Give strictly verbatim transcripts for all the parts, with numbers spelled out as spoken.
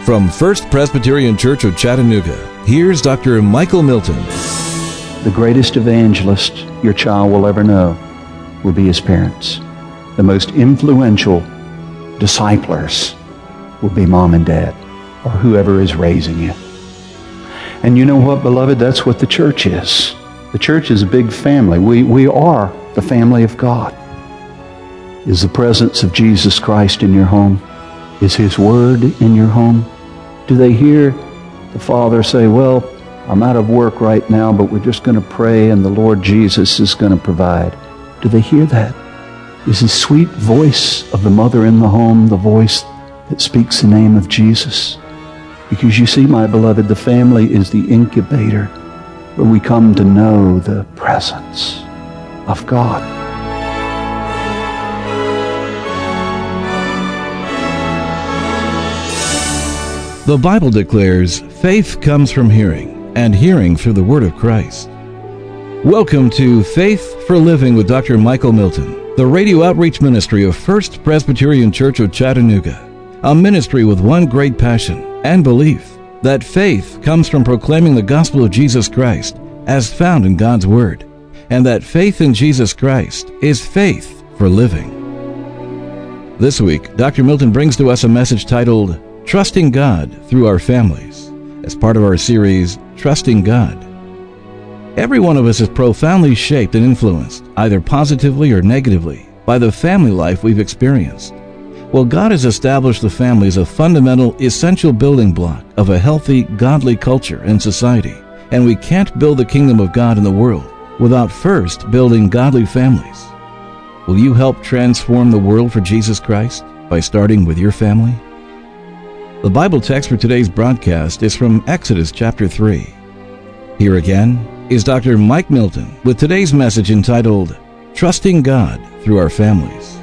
From First Presbyterian Church of Chattanooga, here's Doctor Michael Milton. The greatest evangelist your child will ever know will be his parents. The most influential disciplers will be mom and dad, or whoever is raising you. And you know what, beloved? That's what the church is. The church is a big family. We, we are the family of God. Is the presence of Jesus Christ in your home? Is His Word in your home? Do they hear the Father say, well, I'm out of work right now, but we're just going to pray and the Lord Jesus is going to provide? Do they hear that? Is the sweet voice of the mother in the home the voice that speaks the name of Jesus? Because you see, my beloved, the family is the incubator where we come to know the presence of God. The Bible declares faith comes from hearing, and hearing through the Word of Christ. Welcome to Faith for Living with Doctor Michael Milton, the radio outreach ministry of First Presbyterian Church of Chattanooga, a ministry with one great passion and belief, that faith comes from proclaiming the gospel of Jesus Christ as found in God's Word, and that faith in Jesus Christ is faith for living. This week, Doctor Milton brings to us a message titled, Trusting God Through Our Families, as part of our series, Trusting God. Every one of us is profoundly shaped and influenced, either positively or negatively, by the family life we've experienced. Well, God has established the family as a fundamental, essential building block of a healthy, godly culture and society, and we can't build the kingdom of God in the world without first building godly families. Will you help transform the world for Jesus Christ by starting with your family? The Bible text for today's broadcast is from Exodus chapter three. Here again is Doctor Mike Milton with today's message entitled, Trusting God Through Our Families.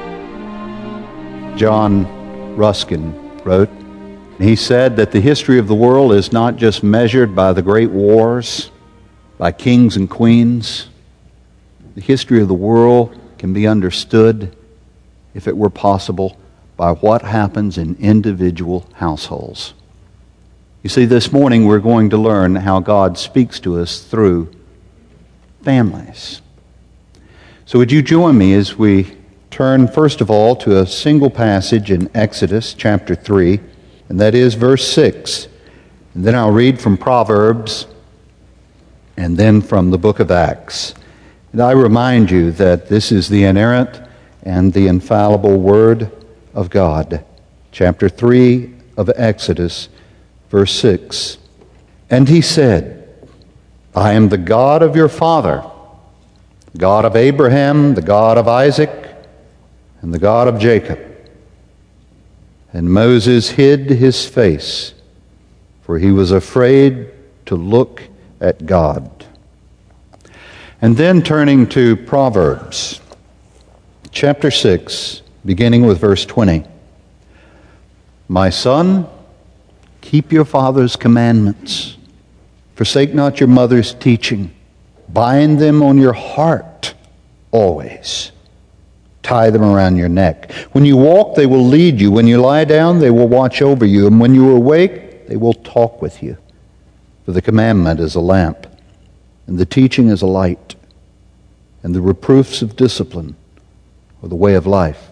John Ruskin wrote, he said that the history of the world is not just measured by the great wars, by kings and queens. The history of the world can be understood, if it were possible, by what happens in individual households. You see, this morning we're going to learn how God speaks to us through families. So would you join me as we turn first of all to a single passage in Exodus chapter three, and that is verse six. And then I'll read from Proverbs, and then from the book of Acts. And I remind you that this is the inerrant and the infallible Word of God. Chapter three of Exodus, verse six. And he said, I am the God of your father, God of Abraham, the God of Isaac, and the God of Jacob. And Moses hid his face, for he was afraid to look at God. And then turning to Proverbs, chapter six, beginning with verse twenty. My son, keep your father's commandments. Forsake not your mother's teaching. Bind them on your heart always. Tie them around your neck. When you walk, they will lead you. When you lie down, they will watch over you. And when you are awake, they will talk with you. For the commandment is a lamp, and the teaching is a light, and the reproofs of discipline are the way of life.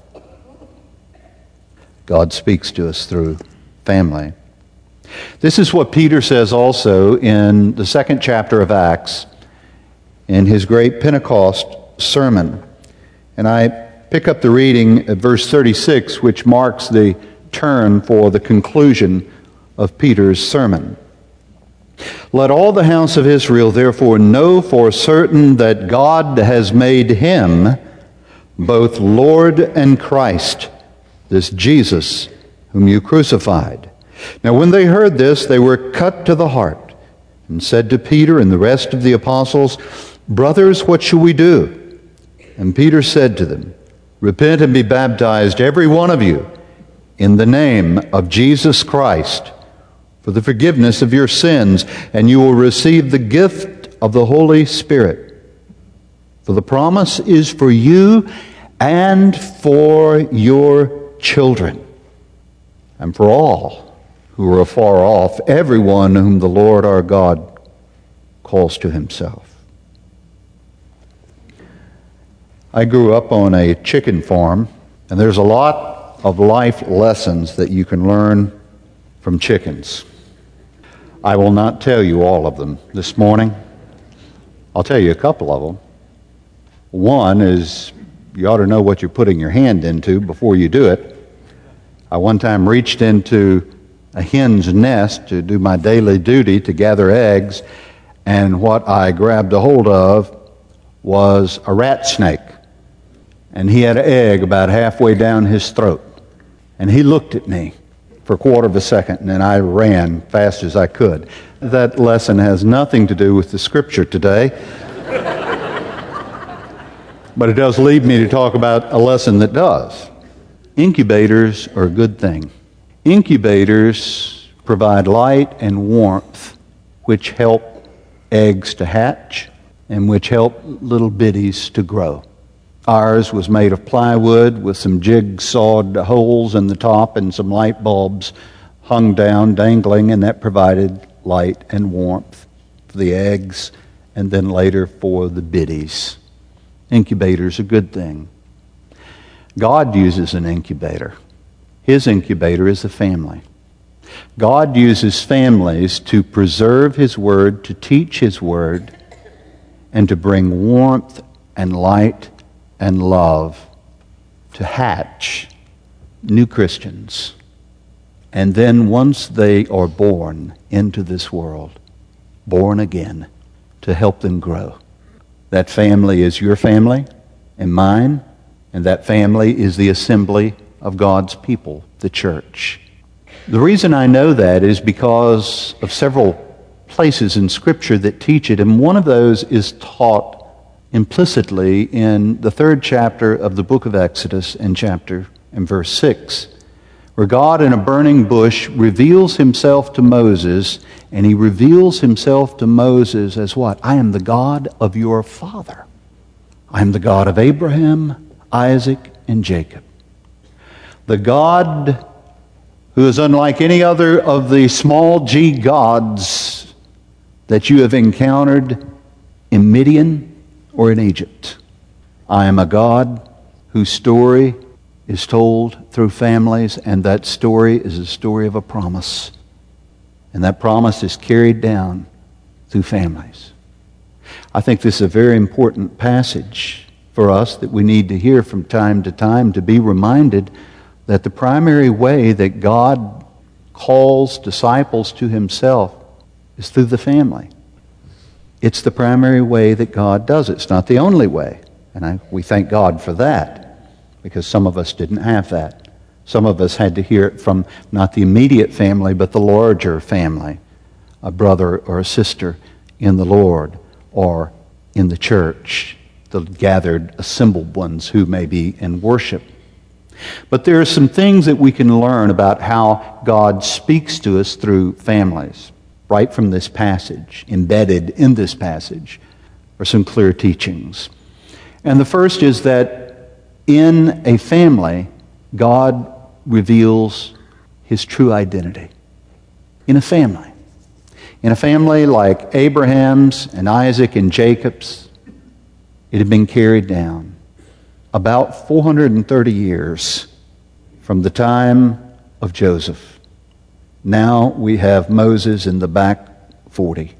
God speaks to us through family. This is what Peter says also in the second chapter of Acts in his great Pentecost sermon. And I pick up the reading at verse thirty-six, which marks the turn for the conclusion of Peter's sermon. Let all the house of Israel therefore know for certain that God has made him both Lord and Christ, this Jesus whom you crucified. Now when they heard this, they were cut to the heart, and said to Peter and the rest of the apostles, Brothers, what shall we do? And Peter said to them, Repent and be baptized, every one of you, in the name of Jesus Christ, for the forgiveness of your sins, and you will receive the gift of the Holy Spirit. For the promise is for you and for your children, and for all who are afar off, everyone whom the Lord our God calls to himself. I grew up on a chicken farm, and there's a lot of life lessons that you can learn from chickens. I will not tell you all of them this morning. I'll tell you a couple of them. One is you ought to know what you're putting your hand into before you do it. I one time reached into a hen's nest to do my daily duty to gather eggs, and what I grabbed a hold of was a rat snake. And he had an egg about halfway down his throat. And he looked at me for a quarter of a second, and then I ran fast as I could. That lesson has nothing to do with the scripture today. But it does lead me to talk about a lesson that does. Incubators are a good thing. Incubators provide light and warmth, which help eggs to hatch and which help little bitties to grow. Ours was made of plywood with some jig-sawed holes in the top and some light bulbs hung down, dangling, and that provided light and warmth for the eggs and then later for the biddies. Incubator's a good thing. God uses an incubator. His incubator is the family. God uses families to preserve His Word, to teach His Word, and to bring warmth and light and love to hatch new Christians. And then once they are born into this world, born again, to help them grow. That family is your family and mine, and that family is the assembly of God's people, the church. The reason I know that is because of several places in Scripture that teach it, and one of those is taught implicitly in the third chapter of the book of Exodus and chapter and verse six, where God in a burning bush reveals Himself to Moses, and He reveals Himself to Moses as what? I am the God of your father. I am the God of Abraham, Isaac, and Jacob. The God who is unlike any other of the small g gods that you have encountered in Midian or in Egypt. I am a God whose story is told through families, and that story is a story of a promise. And that promise is carried down through families. I think this is a very important passage for us that we need to hear from time to time, to be reminded that the primary way that God calls disciples to Himself is through the family. It's the primary way that God does it. It's not the only way. And I, we thank God for that, because some of us didn't have that. Some of us had to hear it from not the immediate family, but the larger family, a brother or a sister in the Lord or in the church, the gathered, assembled ones who may be in worship. But there are some things that we can learn about how God speaks to us through families. Right from this passage, embedded in this passage, are some clear teachings. And the first is that in a family, God reveals His true identity. In a family. In a family like Abraham's and Isaac and Jacob's, it had been carried down about four hundred thirty years from the time of Joseph. Now we have Moses in the back forty.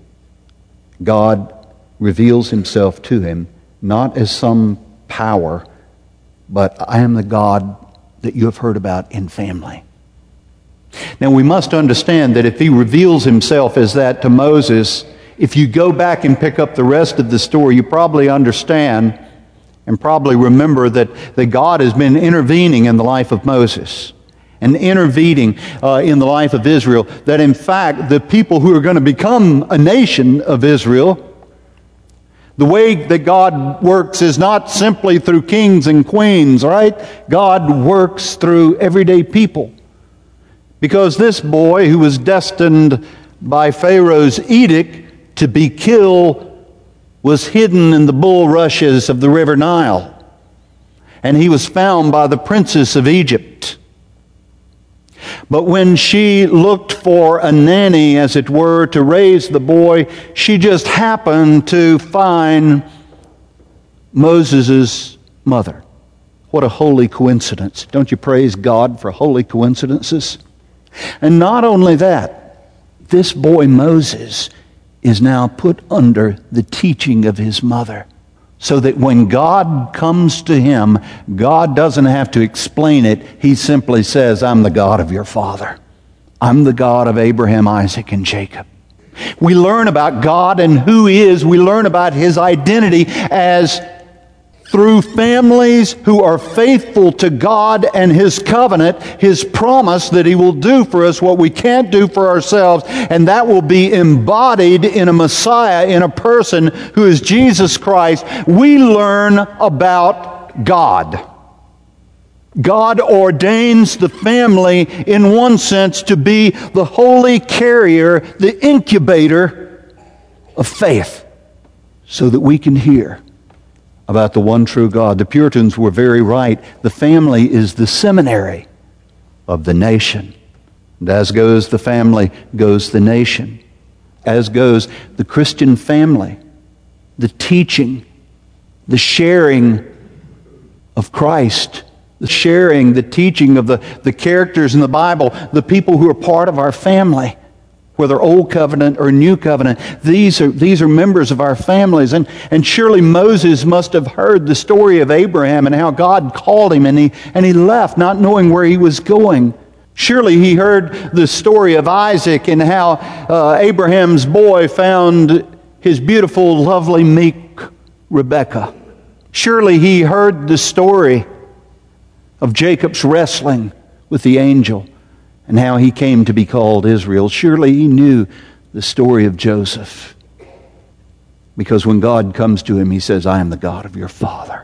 God reveals Himself to him, not as some power, but I am the God that you have heard about in family. Now we must understand that if He reveals Himself as that to Moses, if you go back and pick up the rest of the story, you probably understand and probably remember that, that God has been intervening in the life of Moses and intervening uh, in the life of Israel, that in fact the people who are going to become a nation of Israel, the way that God works is not simply through kings and queens, right? God works through everyday people. Because this boy who was destined by Pharaoh's edict to be killed was hidden in the bulrushes of the river Nile. And he was found by the princess of Egypt. But when she looked for a nanny, as it were, to raise the boy, she just happened to find Moses' mother. What a holy coincidence. Don't you praise God for holy coincidences? And not only that, this boy Moses is now put under the teaching of his mother, so that when God comes to him, God doesn't have to explain it. He simply says, I'm the God of your father. I'm the God of Abraham, Isaac, and Jacob. We learn about God and who He is. We learn about His identity as through families who are faithful to God and His covenant, His promise that He will do for us what we can't do for ourselves, and that will be embodied in a Messiah, in a person who is Jesus Christ. We learn about God. God ordains the family, in one sense, to be the holy carrier, the incubator of faith, so that we can hear about the one true God. The Puritans were very right. The family is the seminary of the nation. And as goes the family, goes the nation. As goes the Christian family, the teaching, the sharing of Christ, the sharing, the teaching of the, the characters in the Bible, the people who are part of our family, whether Old Covenant or New Covenant. These are, these are members of our families. And, and surely Moses must have heard the story of Abraham and how God called him, and he, and he left not knowing where he was going. Surely he heard the story of Isaac and how uh, Abraham's boy found his beautiful, lovely, meek Rebekah. Surely he heard the story of Jacob's wrestling with the angel and how he came to be called Israel. Surely he knew the story of Joseph. Because when God comes to him, He says, I am the God of your father.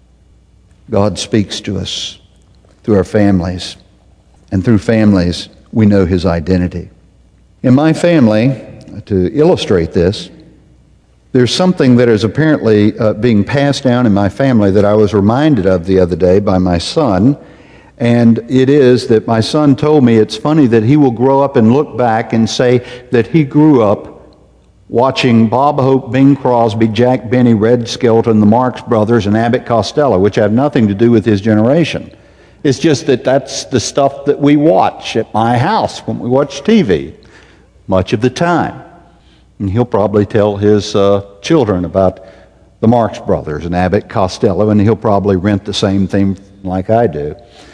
God speaks to us through our families. And through families, we know His identity. In my family, to illustrate this, there's something that is apparently uh, being passed down in my family that I was reminded of the other day by my son. And it is that my son told me it's funny that he will grow up and look back and say that he grew up watching Bob Hope, Bing Crosby, Jack Benny, Red Skelton, the Marx Brothers, and Abbott Costello, which have nothing to do with his generation. It's just that that's the stuff that we watch at my house when we watch T V much of the time. And he'll probably tell his uh, children about the Marx Brothers and Abbott Costello, and he'll probably rent the same thing like I do.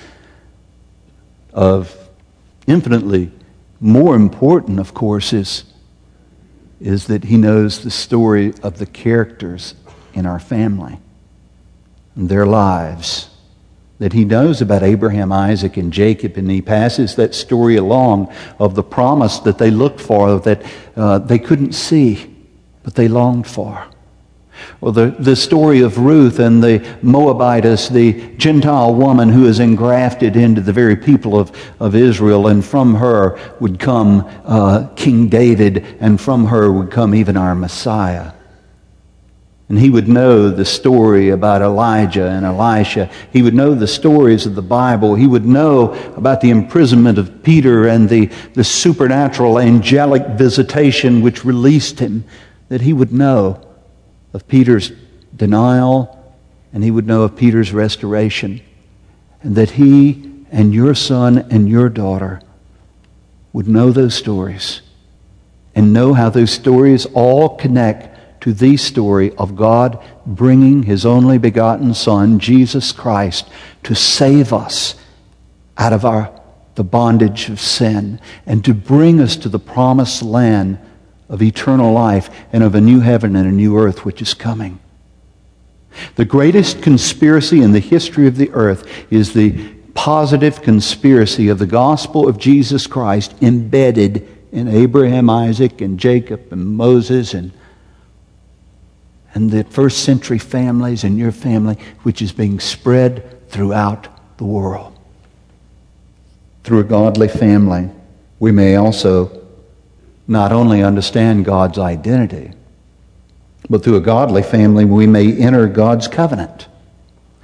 Of infinitely more important, of course, is, is that he knows the story of the characters in our family and their lives. That he knows about Abraham, Isaac, and Jacob, and he passes that story along of the promise that they looked for, that uh, they couldn't see, but they longed for. Or the, the story of Ruth and the Moabitess, the Gentile woman who is engrafted into the very people of, of Israel, and from her would come uh, King David, and from her would come even our Messiah. And he would know the story about Elijah and Elisha. He would know the stories of the Bible. He would know about the imprisonment of Peter and the, the supernatural angelic visitation which released him. That he would know of Peter's denial, and he would know of Peter's restoration. And that he and your son and your daughter would know those stories and know how those stories all connect to the story of God bringing His only begotten Son, Jesus Christ, to save us out of our the bondage of sin and to bring us to the promised land of eternal life and of a new heaven and a new earth which is coming. The greatest conspiracy in the history of the earth is the positive conspiracy of the gospel of Jesus Christ embedded in Abraham, Isaac, and Jacob, and Moses, and and the first century families and your family, which is being spread throughout the world. Through a godly family, we may also not only understand God's identity, but through a godly family, we may enter God's covenant.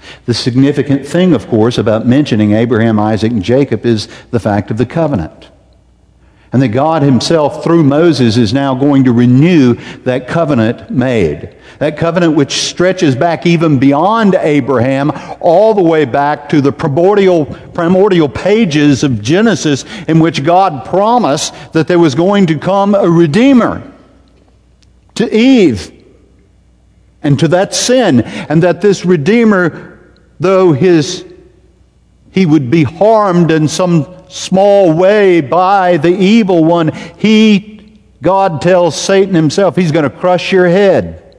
The significant thing, of course, about mentioning Abraham, Isaac, and Jacob is the fact of the covenant. And that God himself, through Moses, is now going to renew that covenant made. That covenant which stretches back even beyond Abraham, all the way back to the primordial, primordial pages of Genesis, in which God promised that there was going to come a Redeemer to Eve and to that sin, and that this Redeemer, though his he would be harmed in some small way by the evil one, he, God tells Satan himself, he's going to crush your head.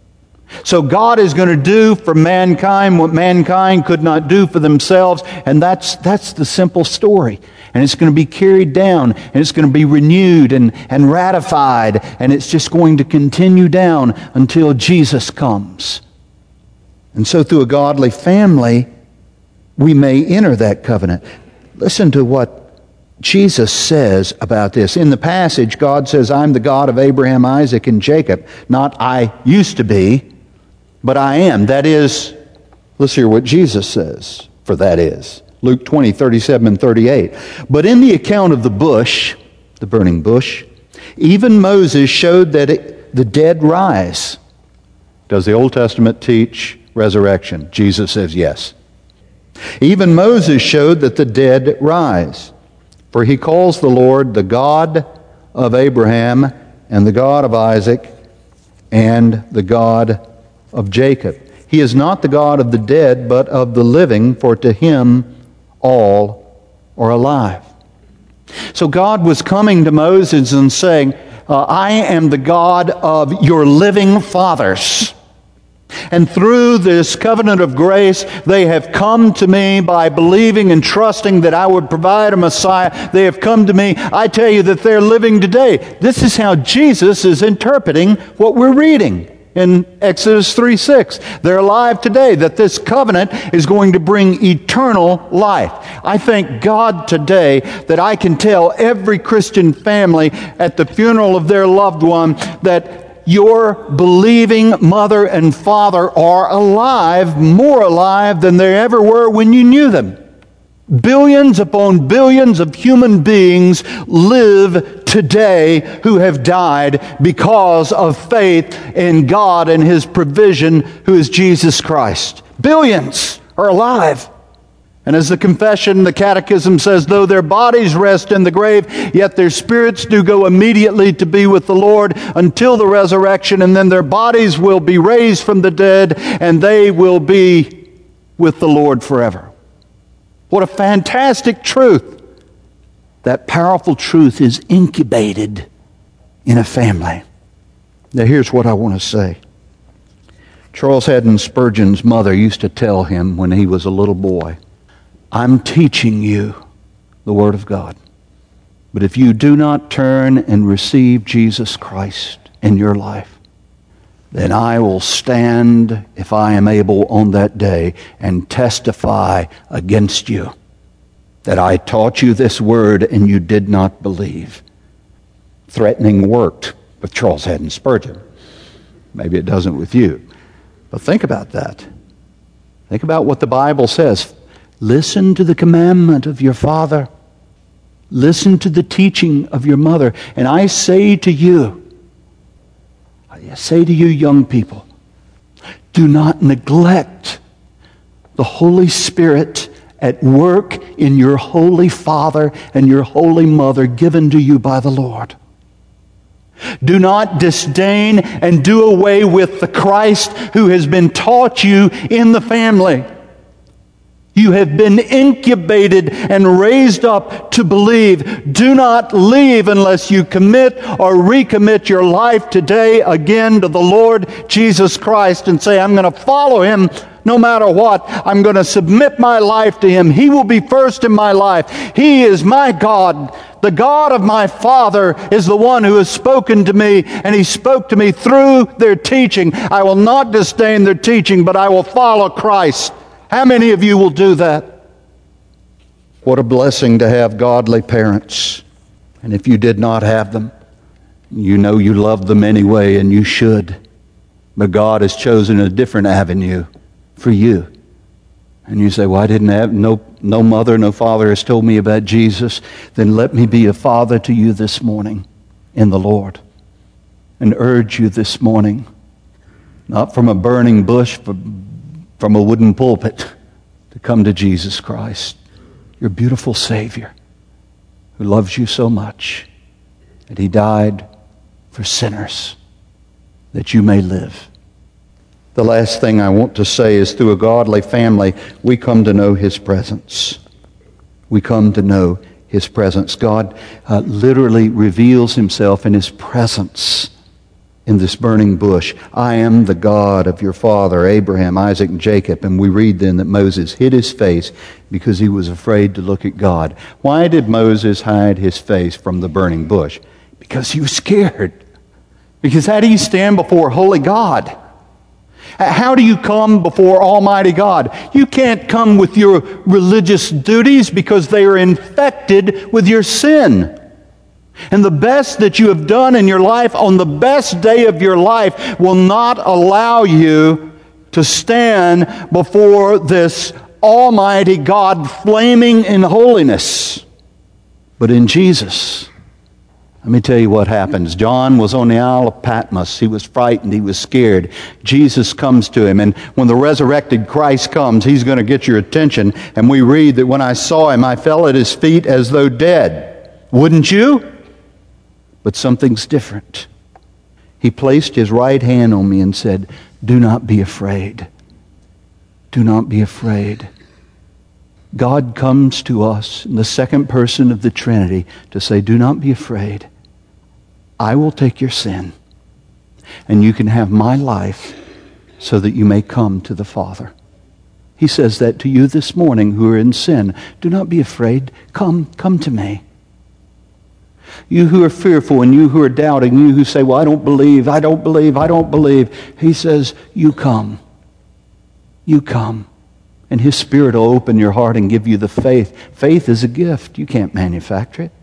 So God is going to do for mankind what mankind could not do for themselves, and that's that's the simple story. And it's going to be carried down, and it's going to be renewed and, and ratified, and it's just going to continue down until Jesus comes. And so through a godly family, we may enter that covenant. Listen to what Jesus says about this. In the passage, God says, I'm the God of Abraham, Isaac, and Jacob. Not I used to be, but I am. That is, let's hear what Jesus says, for that is. Luke twenty, thirty-seven and thirty-eight. But in the account of the bush, the burning bush, even Moses showed that it, the dead rise. Does the Old Testament teach resurrection? Jesus says yes. Even Moses showed that the dead rise. For he calls the Lord the God of Abraham and the God of Isaac and the God of Jacob. He is not the God of the dead, but of the living, for to him all are alive. So God was coming to Moses and saying, uh, I am the God of your living fathers. And through this covenant of grace, they have come to me by believing and trusting that I would provide a Messiah. They have come to me. I tell you that they're living today. This is how Jesus is interpreting what we're reading in Exodus three six. They're alive today, that this covenant is going to bring eternal life. I thank God today that I can tell every Christian family at the funeral of their loved one that your believing mother and father are alive, more alive than they ever were when you knew them. Billions upon billions of human beings live today who have died because of faith in God and His provision, who is Jesus Christ. Billions are alive. And as the confession, the catechism says, though their bodies rest in the grave, yet their spirits do go immediately to be with the Lord until the resurrection, and then their bodies will be raised from the dead, and they will be with the Lord forever. What a fantastic truth. That powerful truth is incubated in a family. Now here's what I want to say. Charles Haddon Spurgeon's mother used to tell him when he was a little boy, I'm teaching you the Word of God. But if you do not turn and receive Jesus Christ in your life, then I will stand, if I am able, on that day and testify against you that I taught you this Word and you did not believe. Threatening worked with Charles Haddon Spurgeon. Maybe it doesn't with you. But think about that. Think about what the Bible says. Listen to the commandment of your father. Listen to the teaching of your mother. And I say to you, I say to you young people, do not neglect the Holy Spirit at work in your holy father and your holy mother given to you by the Lord. Do not disdain and do away with the Christ who has been taught you in the family. You have been incubated and raised up to believe. Do not leave unless you commit or recommit your life today again to the Lord Jesus Christ and say, I'm going to follow Him no matter what. I'm going to submit my life to Him. He will be first in my life. He is my God. The God of my father is the one who has spoken to me, and He spoke to me through their teaching. I will not disdain their teaching, but I will follow Christ. How many of you will do that? What a blessing to have godly parents. And if you did not have them, you know you love them anyway, and you should. But God has chosen a different avenue for you. And you say, well, I didn't have, no, no mother, no father has told me about Jesus. Then let me be a father to you this morning in the Lord and urge you this morning, not from a burning bush, but from a wooden pulpit, to come to Jesus Christ, your beautiful Savior, who loves you so much, that He died for sinners, that you may live. The last thing I want to say is through a godly family, we come to know His presence. We come to know His presence. God uh, literally reveals Himself in His presence in this burning bush. I am the God of your father, Abraham, Isaac, and Jacob. And we read then that Moses hid his face because he was afraid to look at God. Why did Moses hide his face from the burning bush? Because he was scared. Because how do you stand before holy God? How do you come before Almighty God? You can't come with your religious duties because they are infected with your sin. And the best that you have done in your life on the best day of your life will not allow you to stand before this Almighty God flaming in holiness. But in Jesus, let me tell you what happens. John was on the Isle of Patmos. He was frightened. He was scared. Jesus comes to him. And when the resurrected Christ comes, He's going to get your attention. And we read that when I saw Him, I fell at His feet as though dead. Wouldn't you? But something's different. He placed His right hand on me and said, do not be afraid. Do not be afraid. God comes to us in the second person of the Trinity to say, do not be afraid. I will take your sin, and you can have my life so that you may come to the Father. He says that to you this morning who are in sin. Do not be afraid. Come, come to me. You who are fearful and you who are doubting, you who say, well, I don't believe, I don't believe, I don't believe. He says, you come. You come. And His Spirit will open your heart and give you the faith. Faith is a gift. You can't manufacture it.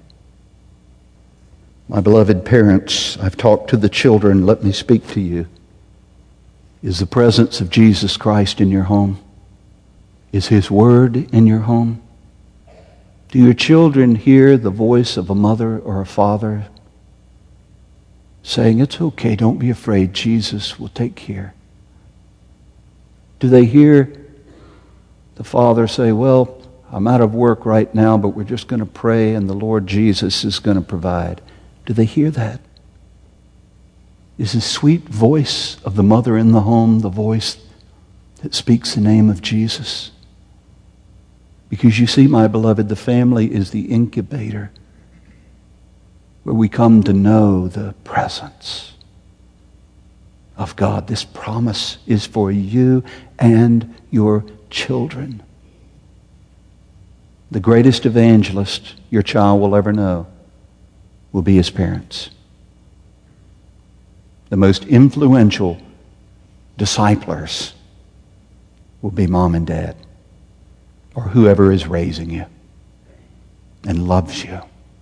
My beloved parents, I've talked to the children. Let me speak to you. Is the presence of Jesus Christ in your home? Is His Word in your home? Do your children hear the voice of a mother or a father saying, it's okay, don't be afraid, Jesus will take care? Do they hear the father say, well, I'm out of work right now, but we're just going to pray and the Lord Jesus is going to provide? Do they hear that? Is the sweet voice of the mother in the home the voice that speaks the name of Jesus? Because you see, my beloved, the family is the incubator where we come to know the presence of God. This promise is for you and your children. The greatest evangelist your child will ever know will be his parents. The most influential disciplers will be mom and dad, or whoever is raising you and loves you.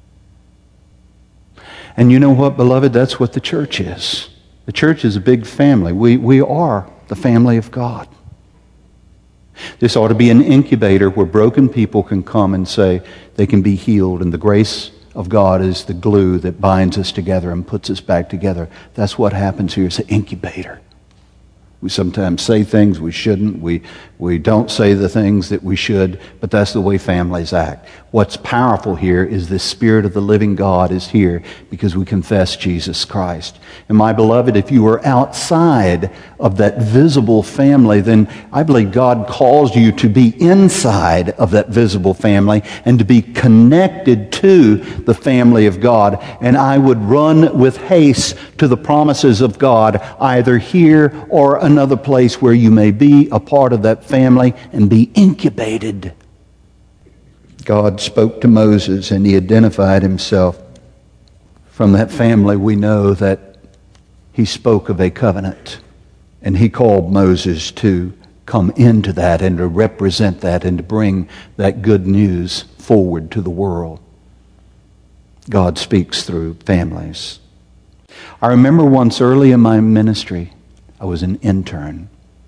And you know what, beloved? That's what the church is. The church is a big family. We, we are the family of God. This ought to be an incubator where broken people can come and say they can be healed, and the grace of God is the glue that binds us together and puts us back together. That's what happens here. It's an incubator. We sometimes say things we shouldn't. We, we don't say the things that we should, but that's the way families act. What's powerful here is the Spirit of the living God is here because we confess Jesus Christ. And my beloved, if you are outside of that visible family, then I believe God calls you to be inside of that visible family and to be connected to the family of God. And I would run with haste to the promises of God, either here or another place where you may be a part of that family and be incubated. God spoke to Moses and He identified Himself. From that family we know that He spoke of a covenant, and He called Moses to come into that and to represent that and to bring that good news forward to the world. God speaks through families. I remember once early in my ministry, I was an intern.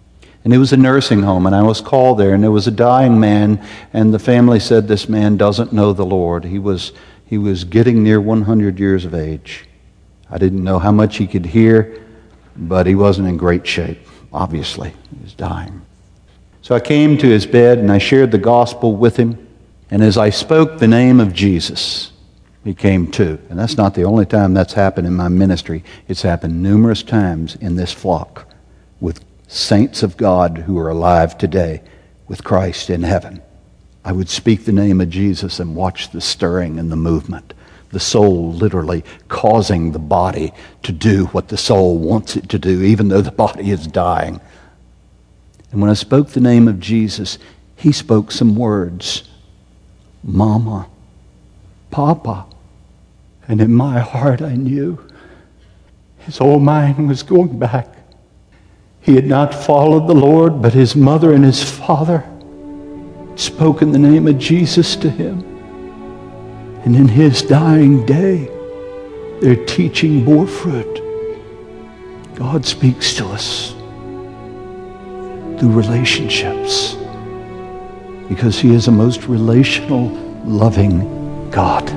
And it was a nursing home, and I was called there, and there was a dying man, and the family said this man doesn't know the Lord. He was, he was getting near one hundred years of age. I didn't know how much he could hear, but he wasn't in great shape, obviously. He was dying. So I came to his bed, and I shared the gospel with him, and as I spoke the name of Jesus, he came to. And that's not the only time that's happened in my ministry. It's happened numerous times in this flock with saints of God who are alive today with Christ in heaven. I would speak the name of Jesus and watch the stirring and the movement. The soul literally causing the body to do what the soul wants it to do, even though the body is dying. And when I spoke the name of Jesus, he spoke some words. Mama, Papa. And in my heart I knew his old mind was going back. He had not followed the Lord, but his mother and his father spoken the name of Jesus to him. And in his dying day, their teaching bore fruit. God speaks to us through relationships because he is a most relational, loving God.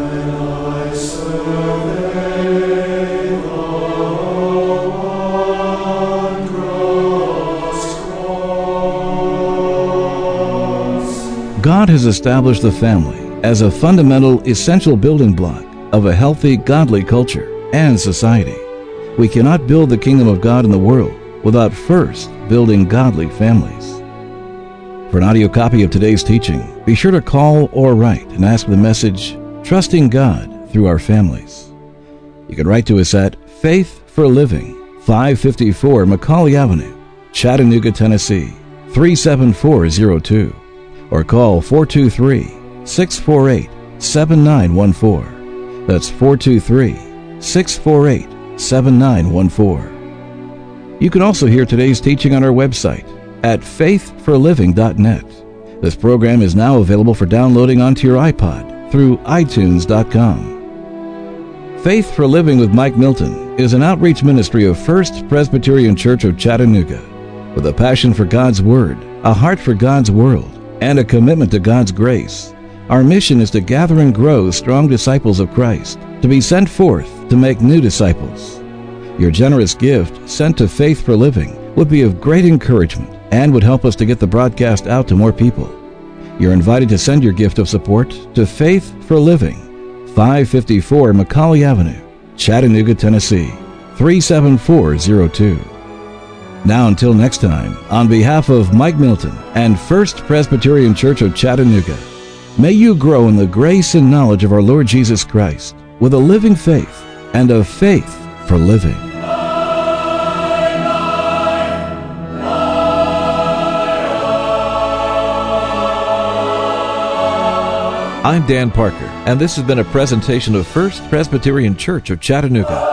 God has established the family as a fundamental, essential building block of a healthy, godly culture and society. We cannot build the kingdom of God in the world without first building godly families. For an audio copy of today's teaching, be sure to call or write and ask the message, Trusting God Through Our Families. You can write to us at Faith for Living, five fifty-four Macaulay Avenue, Chattanooga, Tennessee, three seven four zero two. Or call four two three, six four eight, seven nine one four. That's four two three, six four eight, seven nine one four. You can also hear today's teaching on our website at faith for living dot net. This program is now available for downloading onto your iPod through i tunes dot com. Faith for Living with Mike Milton is an outreach ministry of First Presbyterian Church of Chattanooga with a passion for God's Word, a heart for God's world, and a commitment to God's grace. Our mission is to gather and grow strong disciples of Christ, to be sent forth to make new disciples. Your generous gift sent to Faith for Living would be of great encouragement and would help us to get the broadcast out to more people. You're invited to send your gift of support to Faith for Living, five fifty-four Macaulay Avenue, Chattanooga, Tennessee, three seven four zero two. Now until next time, on behalf of Mike Milton and First Presbyterian Church of Chattanooga, may you grow in the grace and knowledge of our Lord Jesus Christ with a living faith and a faith for living. I'm Dan Parker, and this has been a presentation of First Presbyterian Church of Chattanooga.